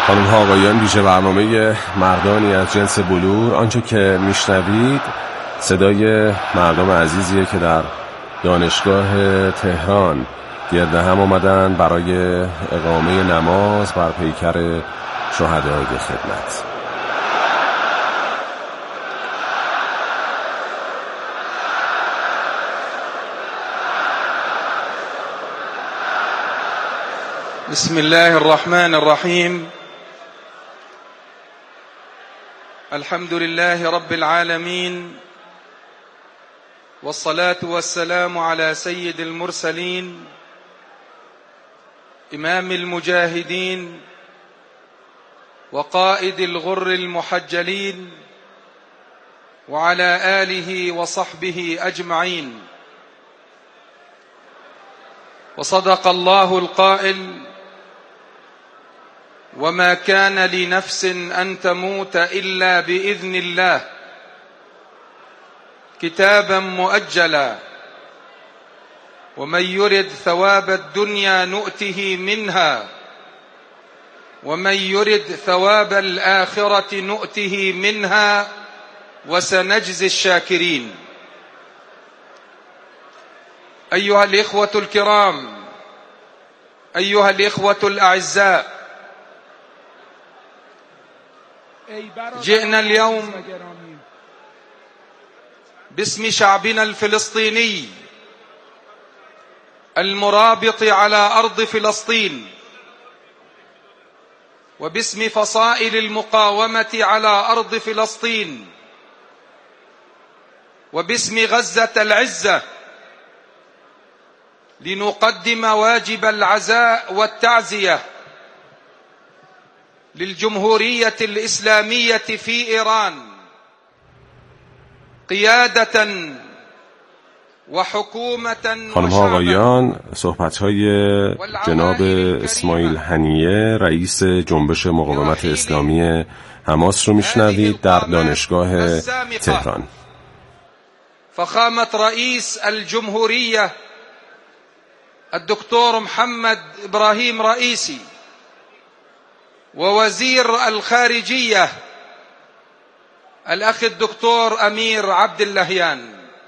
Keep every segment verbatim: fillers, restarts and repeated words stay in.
خانم ها آقایان، ویژه برنامه مردانی از جنس بلور. آنچه که میشنوید صدای مردم عزیزیه که در دانشگاه تهران گرد هم آمدن برای اقامه نماز بر پیکر شهدای خدمت. بسم الله الرحمن الرحيم. الحمد لله رب العالمين، والصلاة والسلام على سيد المرسلين إمام المجاهدين وقائد الغر المحجلين، وعلى آله وصحبه أجمعين. وصدق الله القائل: وما كان لنفس أن تموت إلا بإذن الله كتابا مؤجلا، ومن يرد ثواب الدنيا نؤته منها، ومن يرد ثواب الآخرة نؤته منها، وسنجزي الشاكرين. أيها الإخوة الكرام، أيها الإخوة الأعزاء، جئنا اليوم باسم شعبنا الفلسطيني المرابط على أرض فلسطين، وباسم فصائل المقاومة على أرض فلسطين، وباسم غزة العزة، لنقدم واجب العزاء والتعزية للجمهورية الإسلامية في إيران قيادة وحكومة. خانم ها آقایان، صحبت‌های جناب اسماعیل هنیه رئیس جنبش مقاومت اسلامی حماس رو میشنوید در دانشگاه تهران. فخامة رئيس الجمهورية الدكتور محمد إبراهيم رئيسي، ووزير الخارجية الأخ الدكتور أمير عبد اللهیان.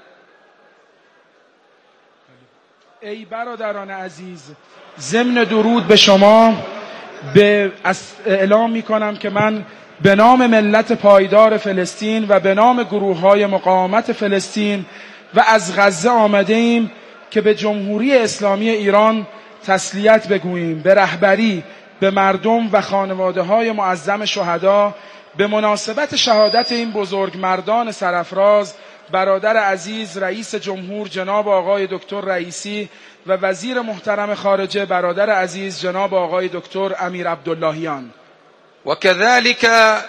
ای برادران عزیز، ضمن درود به شما به اعلام می کنم که من به نام ملت پایدار فلسطین و به نام گروه‌های مقاومت فلسطین و از غزه آمده ایم که به جمهوری اسلامی ایران تسلیت بگوییم، به رهبری، به مردم و خانواده‌های معظم شهدا به مناسبت شهادت این بزرگ مردان سرافراز، برادر عزیز رئیس جمهور جناب آقای دکتر رئیسی و وزیر محترم خارجه برادر عزیز جناب آقای دکتر امیر عبداللهیان، وكذلك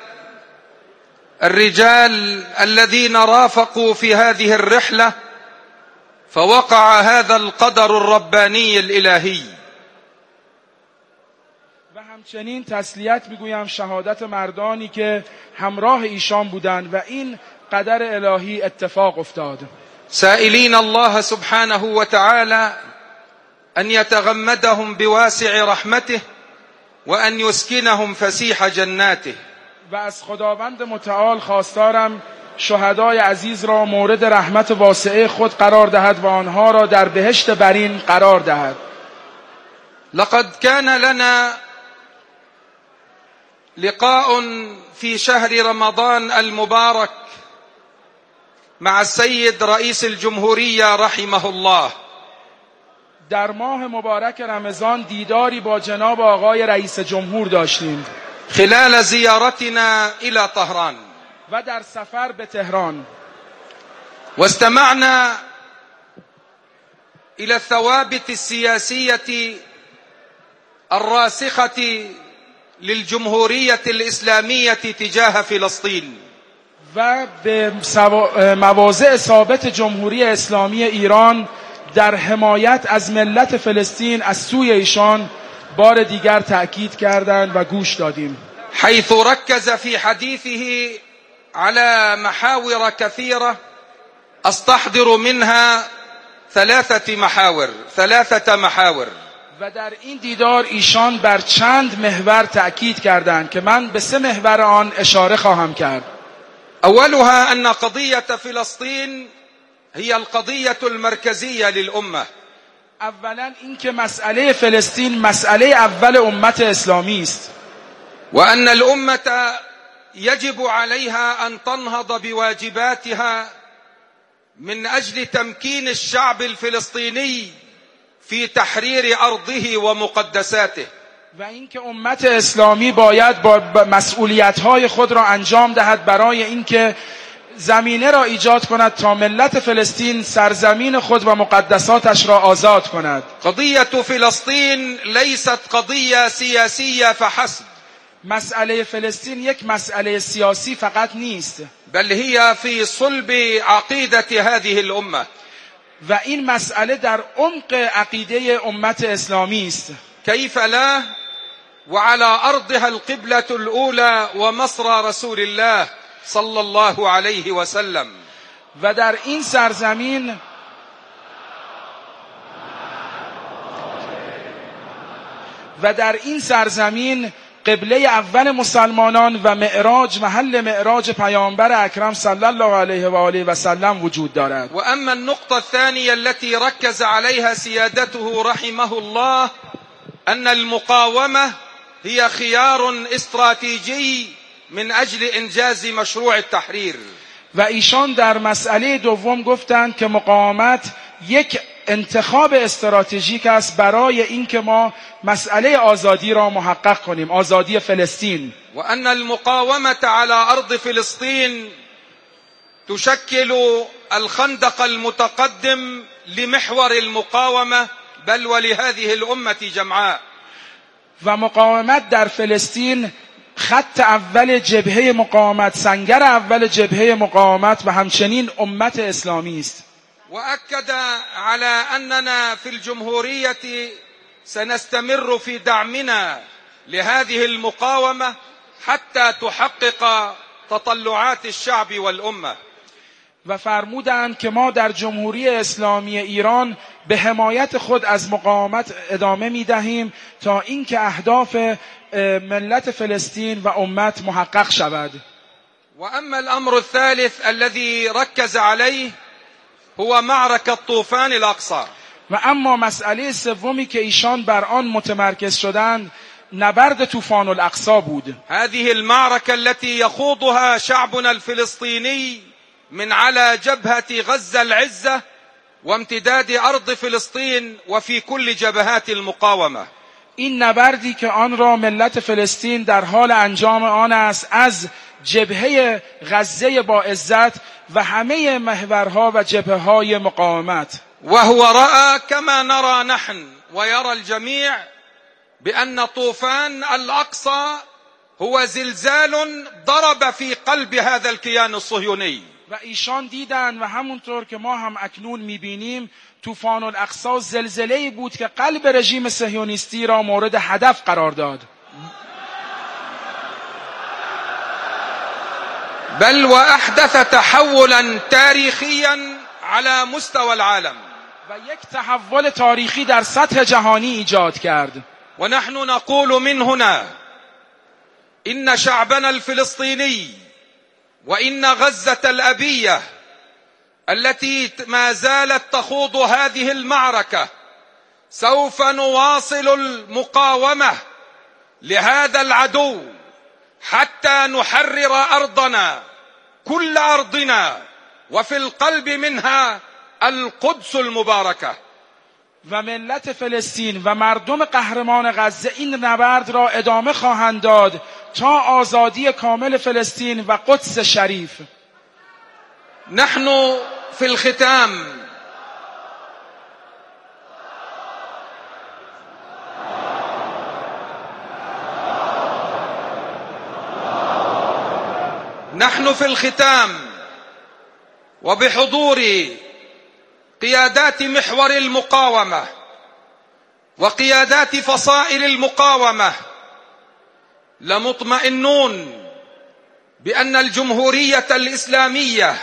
الرجال الذين رافقوا في هذه الرحلة فوقع هذا القدر الرباني الإلهي. و همچنین تسلیت میگویم شهادت مردانی که همراه ایشان بودند و این قدر الهی اتفاق افتاد. سائلين الله سبحانه وتعالى أن يتغمدهم بواسع رحمته وأن يسكنهم فسيح جناته. و از خداوند متعال خواستارم شهدای عزیز را مورد رحمت واسعه خود قرار دهد و آنها را در بهشت برین قرار دهد. لقد كان لنا لقاء في شهر رمضان المبارك مع السيد رئيس الجمهورية رحمه الله. در ماه مبارک رمضان دیداری با جناب آقای رئیس جمهور داشتیم خلال زيارتنا إلى طهران، و در سفر به تهران، واستمعنا إلى الثوابت السياسية الراسخة للجمهورية الإسلامية تجاه فلسطين، و به مواضع ثابت جمهوری اسلامی ایران در حمایت از ملت فلسطین از سوی ایشان بار دیگر تأکید کردند و گوش دادیم. حيث ركز في حديثه على محاور كثيرة استحضر منها ثلاثة محاور ثلاثة محاور و در این دیدار ایشان بر چند محور تأکید کردند که من به سه محور آن اشاره خواهم کرد. أولها أن قضية فلسطين هي القضية المركزية للأمة. اولا اینکه مسئله فلسطین مسئله اول امت اسلامی است. وأن الأمة يجب عليها أن تنهض بواجباتها من أجل تمكين الشعب الفلسطيني في تحرير أرضه ومقدساته. و اینکه امت اسلامی باید با مسئولیت‌های خود را انجام دهد برای اینکه زمینه را ایجاد کند تا ملت فلسطین سرزمین خود و مقدساتش را آزاد کند. قضية فلسطين ليست قضية سياسية فحسب. مسئله فلسطین یک مسئله سیاسی فقط نیست، بل هي في صلب عقيدة هذه الأمة. و این مسئله در عمق عقیده امت اسلامی است. كيف لا وعلى أرضها القبلة الأولى ومصر رسول الله صلى الله عليه وسلم. و در این سرزمین و در این سرزمین قبله اول مسلمانان و معراج محل معراج پیامبر اکرم صلی الله علیه و آله و سلم وجود دارد. و اما النقطة الثانية التي ركز عليها سيادته رحمه الله أن المقاومة هي خيار استراتيجي من أجل إنجاز مشروع التحرير. و ایشان در مسئله دوم گفتند که مقاومت یک انتخاب استراتژیک است برای اینکه ما مسئله آزادی را محقق کنیم، آزادی فلسطین. و ان المقاومة على ارض فلسطین تشكل الخندق المتقدم لمحور المقاومة بل ولهذه الامة جمعاء. و مقاومت در فلسطین خط اول جبهه مقاومت، سنگر اول جبهه مقاومت و همچنین امت اسلامی است. وأكد على أننا في الجمهورية سنستمر في دعمنا لهذه المقاومة حتى تحقق تطلعات الشعب والأمة. و فرمودند که ما در جمهوری اسلامی ایران به حمایت خود از مقاومت ادامه می دهیم تا اینکه اهداف ملت فلسطین و امت محقق شود. وأما الأمر الثالث الذي ركز عليه هو معركة طوفان الأقصى. و اما مسئله سومی که ایشان بر آن متمرکز شدند نبرد طوفان الاقصی بود. هذه المعركة التي يخوضها شعبنا الفلسطيني من على جبهة غزة العزة وامتداد أرض فلسطين وفي كل جبهات المقاومة. این نبردی که آن را ملت فلسطین در حال انجام آن است از جبهه غزه با عزت و همه محورها و جبهه های مقاومت. وهو رأى كما نرى نحن ويرى الجميع بأن طوفان الأقصى هو زلزال ضرب في قلب هذا الكيان الصهيوني. و ایشان دیدن و همونطور که ما هم اکنون میبینیم طوفان الاقصی زلزله‌ای بود که قلب رژیم صهیونیستی را مورد هدف قرار داد. بل وأحدث تحولا تاريخيا على مستوى العالم. و یک تحول تاریخی در سطح جهانی ایجاد کرد. ونحن نقول من هنا إن شعبنا الفلسطيني وإن غزة الأبية التي ما زالت تخوض هذه المعركة سوف نواصل المقاومة لهذا العدو حتى نحرر أرضنا كل أرضنا وفي القلب منها القدس المباركة. و ملت فلسطین و مردم قهرمان غزه این نبرد را ادامه خواهند داد تا آزادی کامل فلسطین و قدس شریف. نحن في الختام نحن في الختام وبحضور قيادات محور المقاومة وقيادات فصائل المقاومة لمطمئنون بأن الجمهورية الإسلامية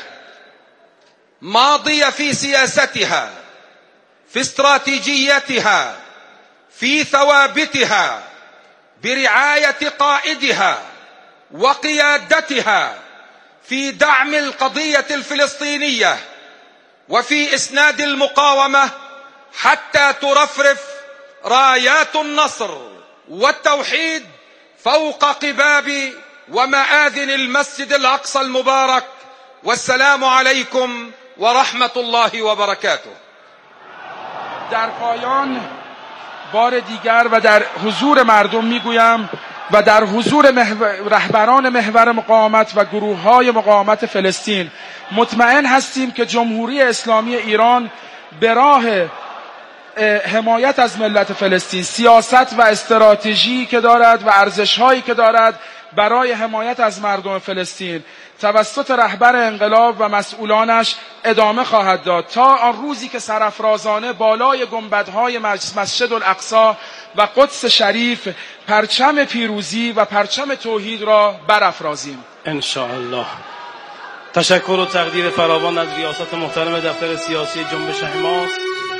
ماضية في سياستها، في استراتيجيتها، في ثوابتها برعاية قائدها وقيادتها في دعم القضية الفلسطينية وفي إسناد المقاومة حتى ترفرف رايات النصر والتوحيد فوق قباب ومآذن المسجد الأقصى المبارك. والسلام عليكم ورحمة الله وبركاته. در پایان بار دیگر و در حضور مردم میگویم و در حضور محور رهبران محور مقاومت و گروه های مقاومت فلسطین مطمئن هستیم که جمهوری اسلامی ایران به راه حمایت از ملت فلسطین، سیاست و استراتژی که دارد و ارزش هایی که دارد برای حمایت از مردم فلسطین توسط رهبر انقلاب و مسئولانش ادامه خواهد داد تا آن روزی که سرافرازانه بالای گنبدهای مسجد الاقصی و قدس شریف پرچم پیروزی و پرچم توحید را برافرازیم ان شاء الله. تشکر و تقدیر فراوان از ریاست محترم دفتر سیاسی جنبش حماس.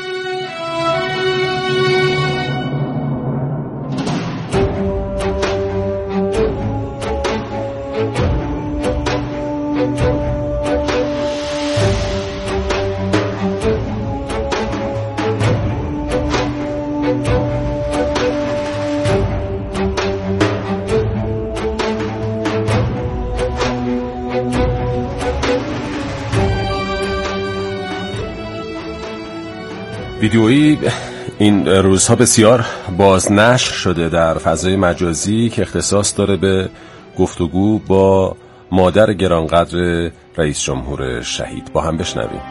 ویدیویی این روزها بسیار بازنشر شده در فضای مجازی که اختصاص داره به گفتگو با مادر گرانقدر رئیس جمهور شهید. با هم بشنویم.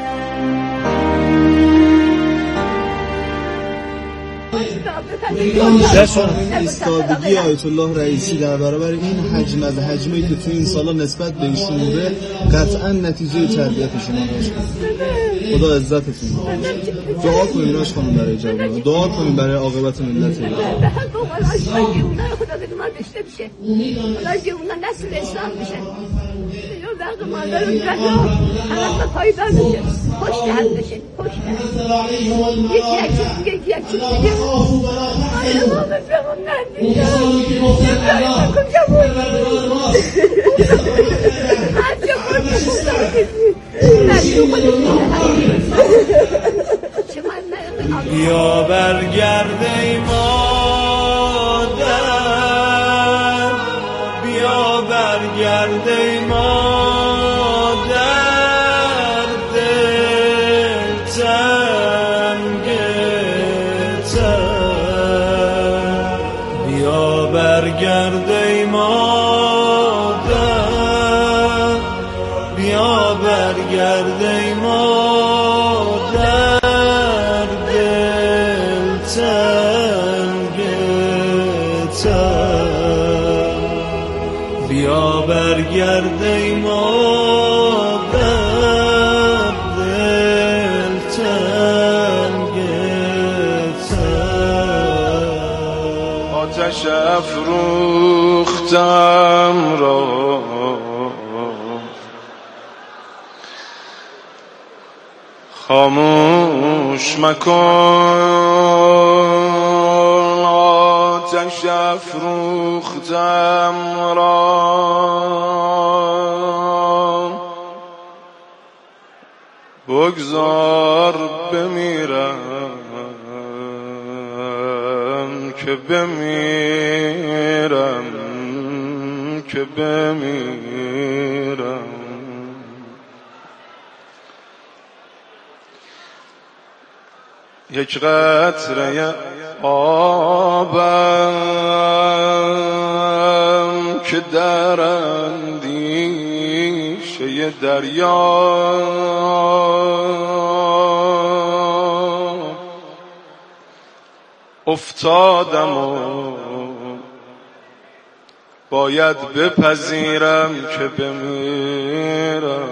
ایستادگی آیت الله رئیسی در برابر این حجم از حجمی که تو این سالا نسبت به ایشون بوده قطعا نتیجه تربیت شما باشه. خدا عزتتون. دعا کنیم راش خانم برای جواب. دعا کنیم برای عاقبت ملت ایران. به حق اون خدا بده من بشه بشه. خدا جوونا نسل اسلام بشه. یا داغ مادر و رضا حالت پایدار بشه. خوش دهد بشه. خوش دهد. یکی یکی یکی یکی دیگه. آیا ما بفهمون ندیدم. نمیدونم کجا بود. هر جا بود بیا برگرد ای مادر، بیا برگرد ای مادر، دل تنگ تر، بیا برگرد ای مادر، بیا برگرد ای مادر، دل تنگ تر، بیا برگرد ای مادر، دل تنگ تر. آتش افروختم را خاموش مکن، آتش افروختم را بگذار بمیرم که بمیرم که بمیرم. یک قطره آبم که در اندیشه دریا افتادم و باید بپذیرم که بمیرم.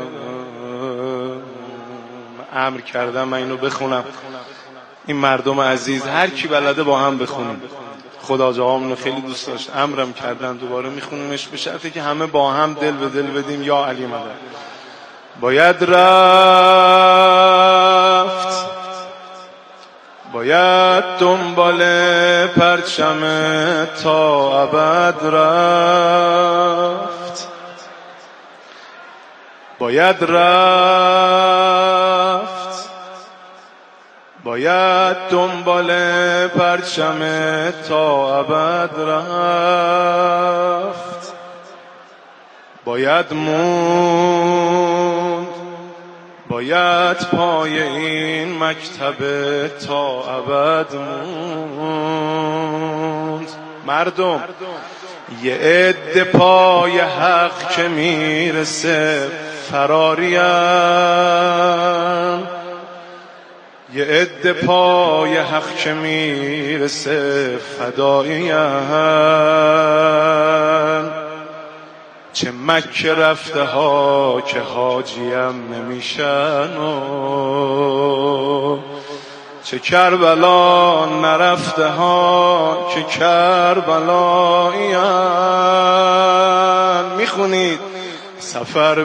امر کردم من اینو بخونم، این مردم عزیز هر کی بلده با هم بخونیم. خدا جوامونو خیلی دوست داشت، امرم کردن دوباره میخونیمش به شرطی که همه با هم دل به دل بدیم. یا علی مدد. باید رفت باید دنبال پرچم تا ابد رفت، باید رفت، باید دنبال پرچم تا ابد رفت، باید موند، باید پای این مکتب تا ابد موند. مردم یه عده پای حق که میرسه فراریم، یه عده پای حق که میرسه فداییم. چه مکه رفته ها که حاجیم نمیشن و چه کربلا نرفته ها که کربلایین. میخونید سفر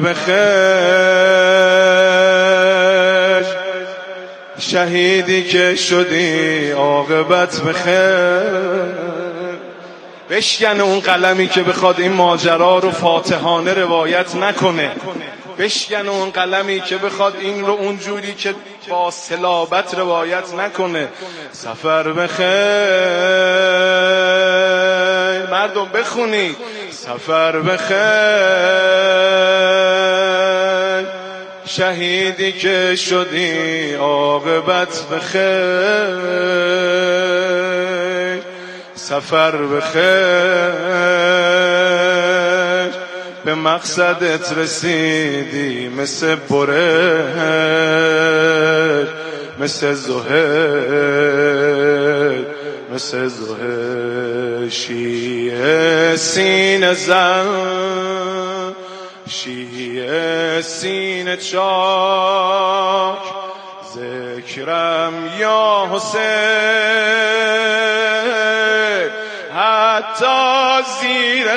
بخیر، شهیدی که شدی عاقبت بخیر. بشکن اون قلمی که بخواد این ماجرا رو فاتحانه روایت نکنه، بشکن اون قلمی که بخواد این رو اونجوری که با صلابت روایت نکنه. سفر بخیر، مردم بخونید سفر بخیر، شهیدی که شدی عاقبت بخیر. سفر بخیر، به مقصدت رسیدی مثل برهر، مثل زهر، مثل زهر. شیعه سینه زن، شیعه سینه چاک، ذکرم یا حسین حتی زیر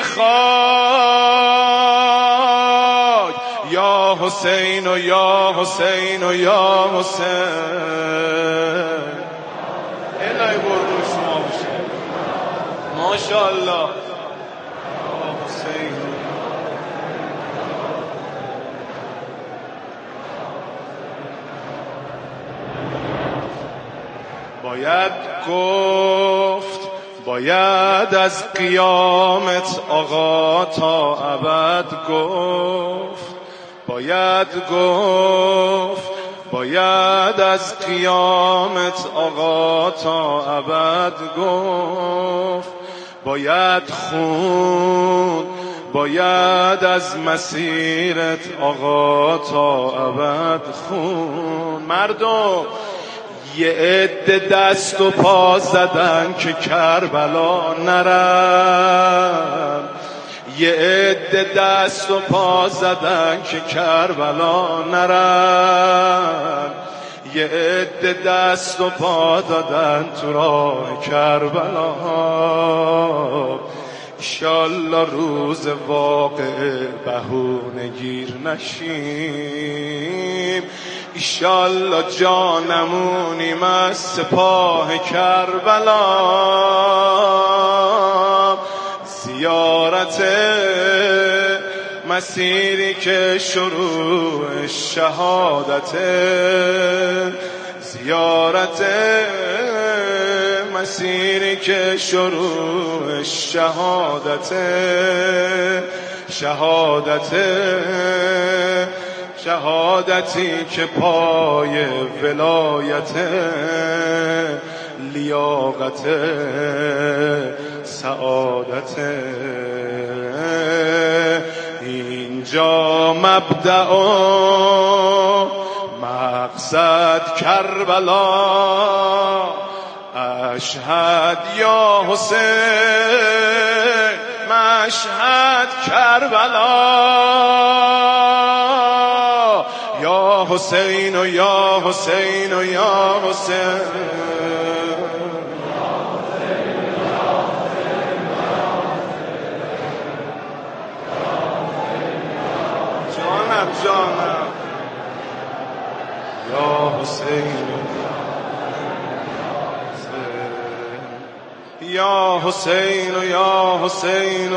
خاک. یا حسین و یا حسین و یا حسین. الهی قربون شما باشه، ماشاءالله. یا حسین باید گفت، باید از قیامت آقا تا ابد گفت، باید گفت، باید از قیامت آقا تا ابد گفت. باید خون، باید از مسیرت آقا تا ابد خون. مردم یه عده دست و پا زدن که کربلا نرم، یه عده دست و پا زدن که کربلا نرم، یه عده دست و پا دادن تو راه کربلا. ایشالله روز واقع بهونه گیر نشیم، ایشالله جانمونیم از سپاه کربلا. زیارت مسیری که شروع شهادت، زیارت مسیری که شروع شهادت، شهادت شهادتی که پای ولایت، لیاقت سعادت. اینجا مبدأ و مقصد کربلا. اشهد یا حسین، مشهد کربلا. یا حسین و یا حسین و یا حسین. جانم جانم یا حسین. حسین یا حسین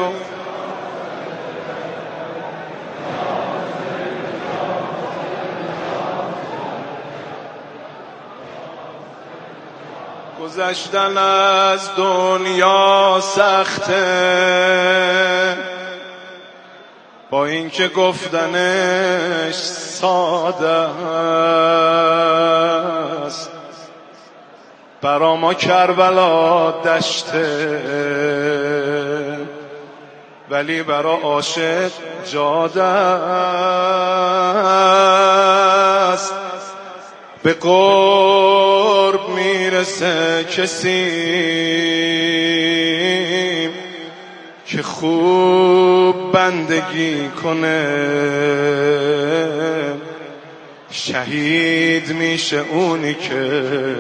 گذشتن از دنیا سخته با اینکه گفتنش ساده است، برا ما کربلا دشته ولی برا عاشق جاده است. به قرب میرسه کسی که خوب بندگی کنه، شهید میشه اونی که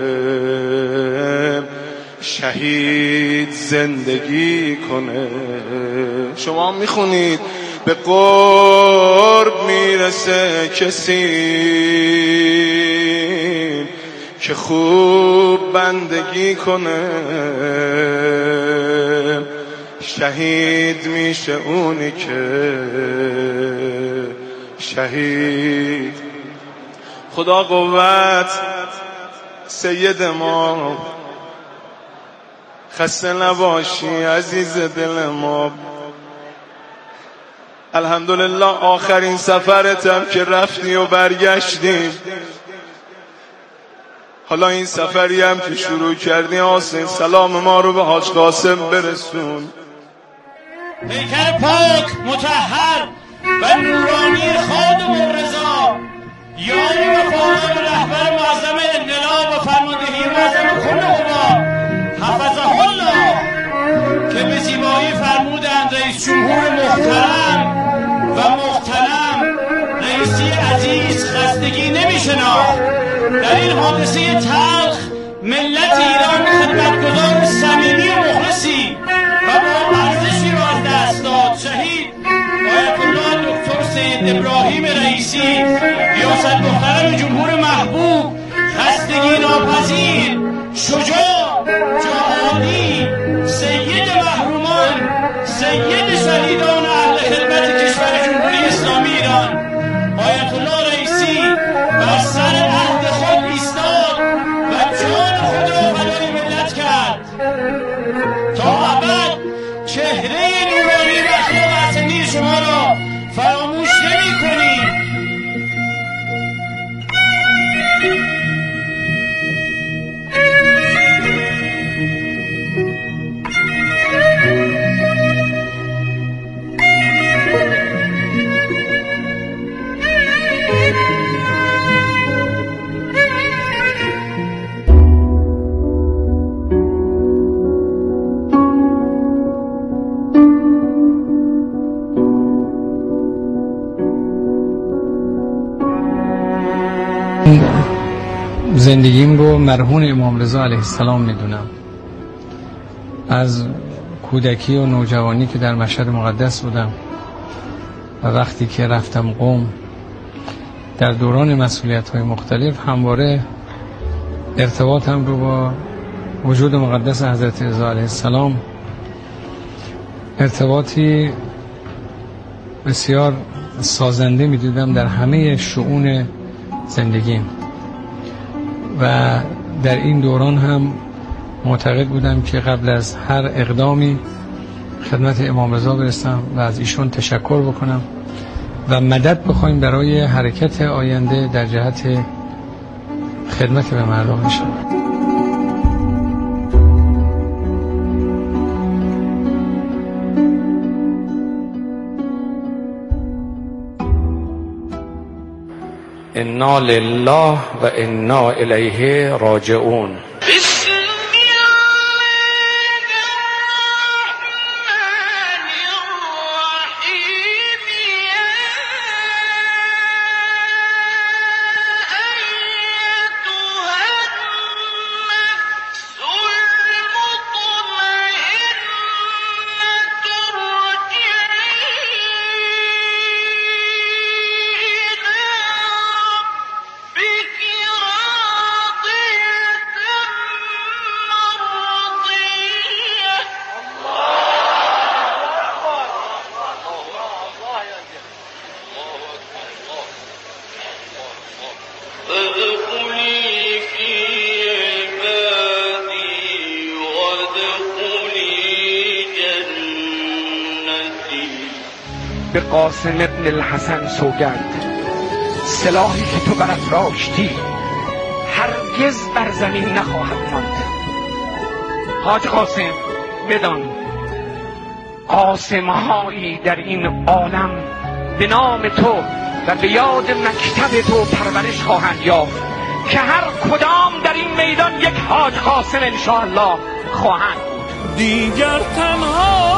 شهید زندگی کنه. شما میخونید به قرب میرسه کسی که خوب بندگی کنه، شهید میشه اونی که شهید. خدا قوت سید ما، خسته نباشی عزیز دل ما. الحمدلله آخرین سفرتم که رفتی و برگشتیم، حالا این سفری هم که شروع کردی حسین سلام ما رو به حاج قاسم برسون. پیکر پاک مطهر و نورانی خادم الرضا، یاری و خادم رهبر معظم انقلاب و فرماندهی معظم کل قوا حفظه الله، که به زیبایی فرمودند رئیس جمهور محترم و محترم رئیسی عزیز خستگی نمی‌شناخت. در این حادثه تلخ ملت ایران خدمتگزار صمیمی و مخلصی و با ارزشی را از دست داد. شهید آیت الله دکتر سید ابراهیم رئیسی، ریاست محترم جمهور محبوب، خستگی ناپذیر، شجاع، جهادی، سید محرومان، سید شهیدان اهل خدمت کشور جمهوری اسلامی ایران، آیت الله رئیسی بر سر عهد خود ایستاد و جان خود را فدای ملت کرد. تا ابد چهره نورانی و اخلاق حسنی شما را فراموش نمی کنیم. زندگیم رو مرهون امام رضا علیه السلام میدونم. از کودکی و نوجوانی که در مشهد مقدس بودم و وقتی که رفتم قم، در دوران مسئولیت‌های مختلف همواره ارتباطم رو با وجود مقدس حضرت رضا علیه السلام، ارتباطی بسیار سازنده میدیدم در همه شؤون زندگیم و در این دوران هم معتقد بودم که قبل از هر اقدامی خدمت امام رضا برسم و از ایشون تشکر بکنم و مدد بخوایم برای حرکت آینده در جهت خدمت به مردم میشم. انا لله و انا الیه راجعون. بك راضية به قاسم ابن الحسن سوگند، سلاحی که تو برافراشتی هرگز بر زمین نخواهد ماند. حاج قاسم بدان قاسم‌هایی در این عالم به نام تو و به یاد مکتب تو پرورش خواهند یافت که هر کدام در این میدان یک حاج قاسم انشاءالله خواهند بود. دیگر تنها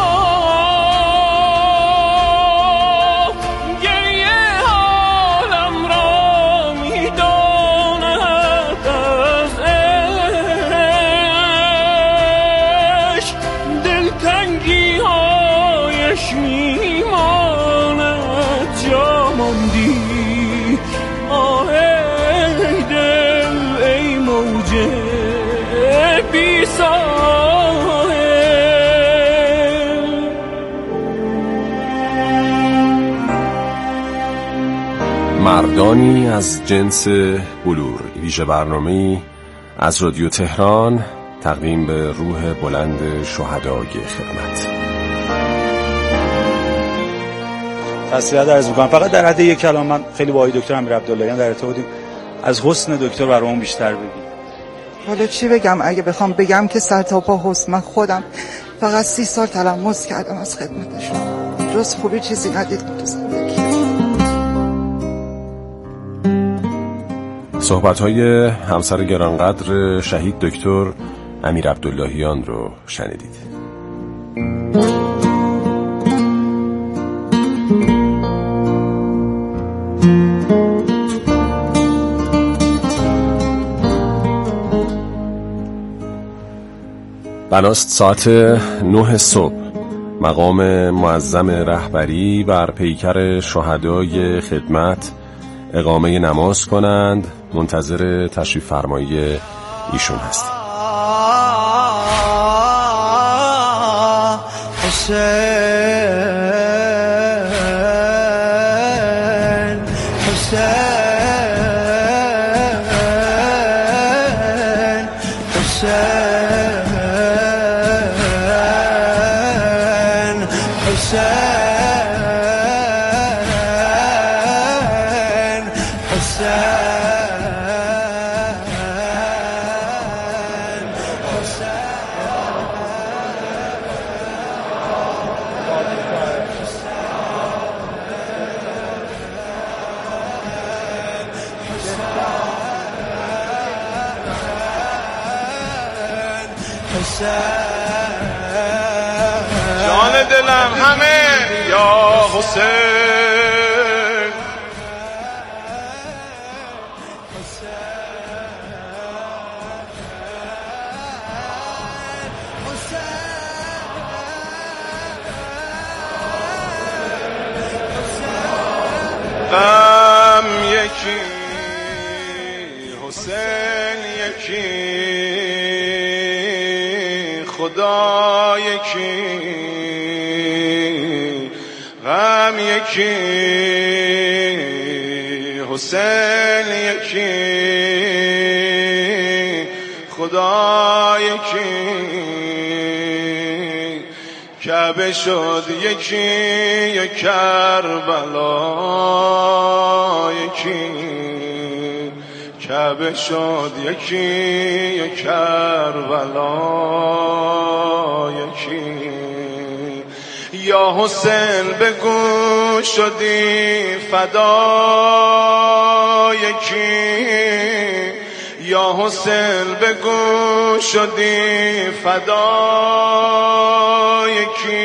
مردانی از جنس بلور، ویژه برنامه‌ای از رادیو تهران تقدیم به روح بلند شهدای خدمت. تسلیت عرض می‌کنم. فقط در حد یک کلام من خیلی با آقای دکتر امیر عبداللهیان در ارتباطیم، از حسن دکتر برامون بیشتر بگیم. حالا چی بگم؟ اگه بخوام بگم که سر تا پا حسن، من خودم فقط سی سال تلمس کردم از خدمتشون، جز خوبی چیزی ندید تو زندگی. صحبت‌های همسر گرانقدر شهید دکتر امیر عبداللهیان رو شنیدید. بناست ساعت نه صبح مقام معظم رهبری بر پیکر شهدای خدمت اقامه نماز کنند. منتظر تشریف فرمایی ایشون هستیم. حسین حسین حسین جان دلم همه یا حسین، غم یکی حسین یکی، خدا یکی، غم یکی حسین یکی، خدا یکی، کعبه شد یکی یک کربلا یکی، کعبه شد یکی یک کربلا یکی. یا حسین بگو شدی فدا یکی، یا حسین بگو شدی فدا یکی.